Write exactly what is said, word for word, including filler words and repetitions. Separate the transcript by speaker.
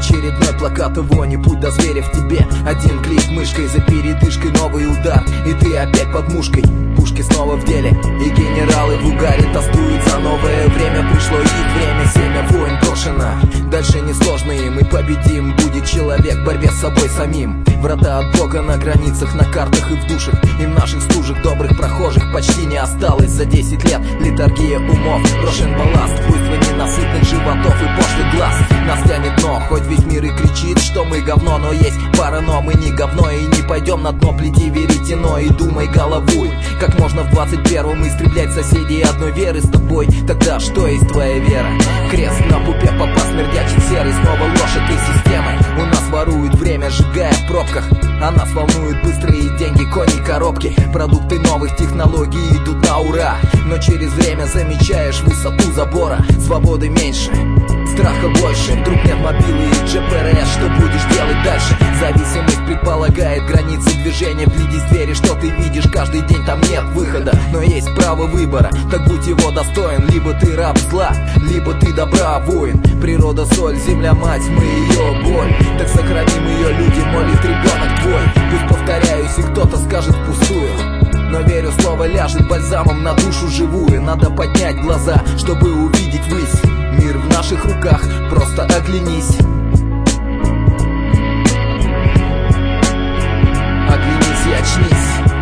Speaker 1: Очередной плакат и вони, путь до зверя в тебе. Один клик мышкой, за передышкой новый удар, и ты опять под мушкой. Пушки снова в деле, и генералы в угаре тостуют за новое время. Пришло их время, семя войн брошено. Дальше несложно им, и победим будет человек в борьбе с собой самим. Врата от Бога на границах, на картах и в душах. И в наших стужах добрых прохожих почти не осталось. За десять лет литургия умов, брошен балласт, буйство ненасытных животов и пошлых глаз. Нас тянет дно, хоть весь мир и кричит, что мы говно, но есть пара но, мы не говно и не пойдем на дно. Плети веретено и думай головой, как можно в двадцать первом истреблять соседей одной веры с тобой. Тогда что есть твоя вера? Крест на пупе, попа смердячий серый, снова ложь этой системы. У нас воруют время, сжигая в пробках, а нас волнуют быстрые деньги, кони, коробки. Продукты новых технологий идут на ура, но через время замечаешь высоту забора. Свободы меньше, страха больше, вдруг нет мобилы и джи пи эр эс. Что будешь делать дальше? Зависимость предполагает границы движения. Вглядись в двери, что ты видишь каждый день, там нет выхода, но есть право выбора, так будь его достоин. Либо ты раб зла, либо ты добра воин. Природа соль, земля мать, мы ее боль, так сохраним ее, люди, молит ребенок твой. Пусть повторяюсь, и кто-то скажет впустую, но верю, слово ляжет бальзамом на душу живую. Надо поднять глаза, чтобы увидеть ввысь. Мир в наших руках, просто оглянись. Оглянись и очнись.